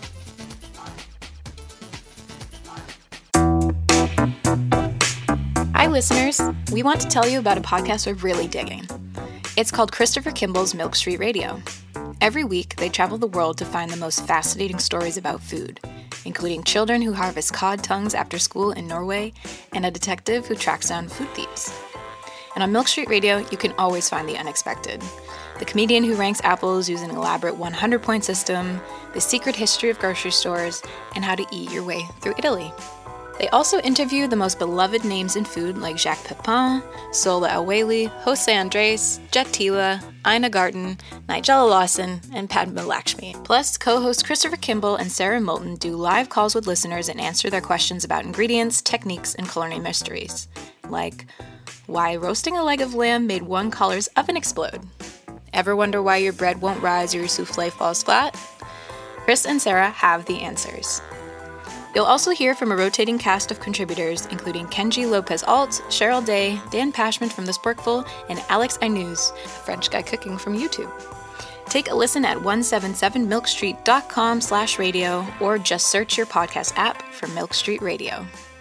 Hi, listeners. We want to tell you about a podcast we're really digging. It's called Christopher Kimball's Milk Street Radio. Every week, they travel the world to find the most fascinating stories about food, including children who harvest cod tongues after school in Norway and a detective who tracks down food thieves. And on Milk Street Radio, you can always find the unexpected. The comedian who ranks apples using an elaborate 100-point system, the secret history of grocery stores, and how to eat your way through Italy. They also interview the most beloved names in food like Jacques Pepin, Sola El-Waylly, Jose Andres, Jet Tila, Ina Garten, Nigella Lawson, and Padma Lakshmi. Plus, co-hosts Christopher Kimball and Sarah Moulton do live calls with listeners and answer their questions about ingredients, techniques, and culinary mysteries. Like, why roasting a leg of lamb made one caller's oven explode? Ever wonder why your bread won't rise or your souffle falls flat? Chris and Sarah have the answers. You'll also hear from a rotating cast of contributors, including Kenji Lopez-Alt, Cheryl Day, Dan Pashman from The Sporkful, and Alex Aynouz, a French guy cooking from YouTube. Take a listen at 177milkstreet.com/radio or just search your podcast app for Milk Street Radio.